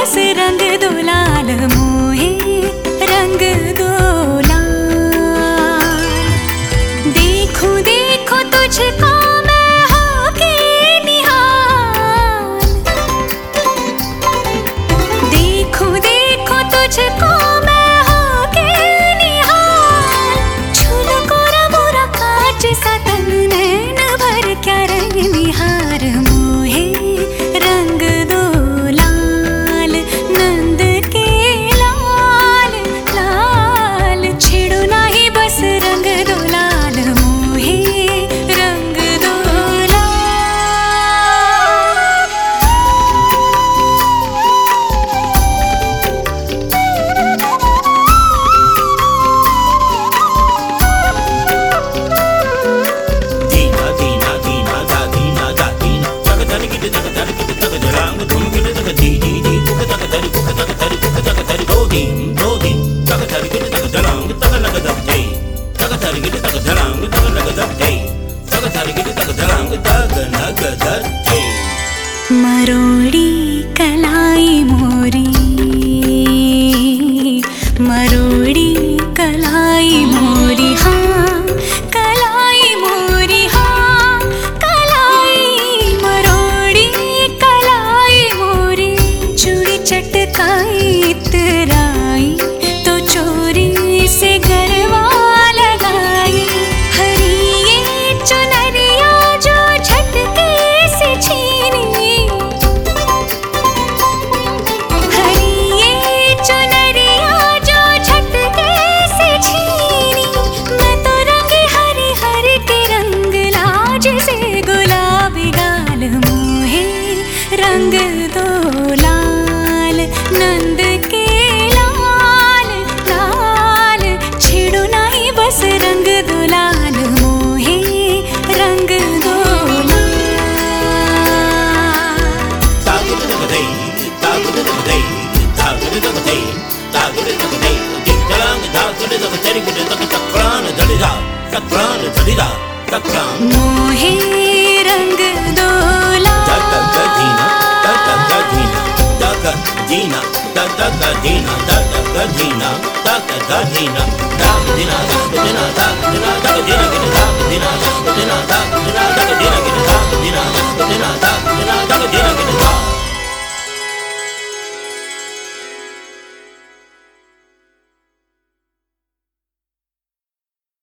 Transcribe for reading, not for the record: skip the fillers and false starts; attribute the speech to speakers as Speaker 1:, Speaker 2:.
Speaker 1: बस रंग दो लाल मोहे रंग दो लाल। देखो देखो तुझको मैं होके निहाल, देखो देखो तुझको मैं होके निहाल। छूलो कोरा मोरा कांच सा तन नैन भर क्या रंग निहार मोहे रंग दो लाल। नंद के लाल लाल छेड़ो नाही बस रंग दो लाल मोहे रंग दो मरोड़ी कलाई मोरी, मरोड़ी कलाई मोरी हाँ, कलाई मोरी हाँ, कलाई मरोड़ी कलाई मोरी। चूड़ी चटकाई इतराई तो चोरी से गरबा लगाई। हरी ये चुनरिया जो झटके से छीनी, रंग दो लाल। नंद के लाल लाल छेड़ो नाही बस रंग दो लाल मोहे रंग दो लाल। मोहे रंग दो
Speaker 2: Dina, da da da Dina, da da da Dina, da da da Dina, da da Dina, da da Dina, da da Dina, da da Dina.